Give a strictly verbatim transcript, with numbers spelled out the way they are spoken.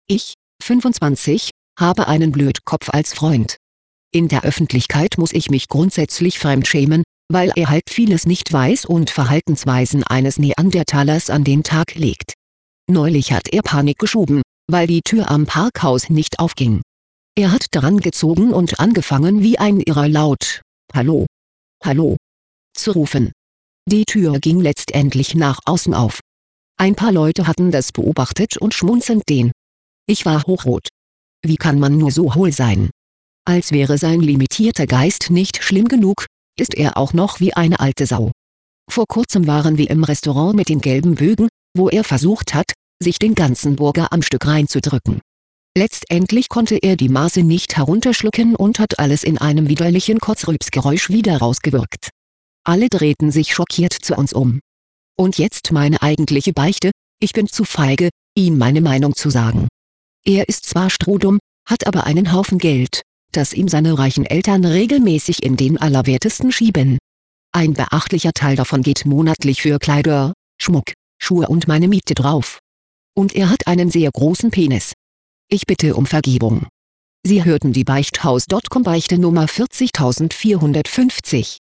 Ich, fünfundzwanzig, habe einen Blödkopf als Freund. In der Öffentlichkeit muss ich mich grundsätzlich fremdschämen, weil er halt vieles nicht weiß und Verhaltensweisen eines Neandertalers an den Tag legt. Neulich hat er Panik geschoben, weil die Tür am Parkhaus nicht aufging. Er hat dran gezogen und angefangen wie ein Irrer laut »Hallo! Hallo!« zu rufen. Die Tür ging letztendlich nach außen auf. Ein paar Leute hatten das beobachtet und schmunzelnd den. Ich war hochrot. Wie kann man nur so hohl sein? Als wäre sein limitierter Geist nicht schlimm genug, ist er auch noch wie eine alte Sau. Vor kurzem waren wir im Restaurant mit den gelben Bögen, wo er versucht hat, sich den ganzen Burger am Stück reinzudrücken. Letztendlich konnte er die Maße nicht herunterschlucken und hat alles in einem widerlichen Kotzrülpsgeräusch wieder rausgewürgt. Alle drehten sich schockiert zu uns um. Und jetzt meine eigentliche Beichte: Ich bin zu feige, ihm meine Meinung zu sagen. Er ist zwar strohdumm, hat aber einen Haufen Geld, das ihm seine reichen Eltern regelmäßig in den Allerwertesten schieben. Ein beachtlicher Teil davon geht monatlich für Kleider, Schmuck, Schuhe und meine Miete drauf. Und er hat einen sehr großen Penis. Ich bitte um Vergebung. Sie hörten die Beichthaus Punkt com Beichte Nummer vierzigtausendvierhundertfünfzig.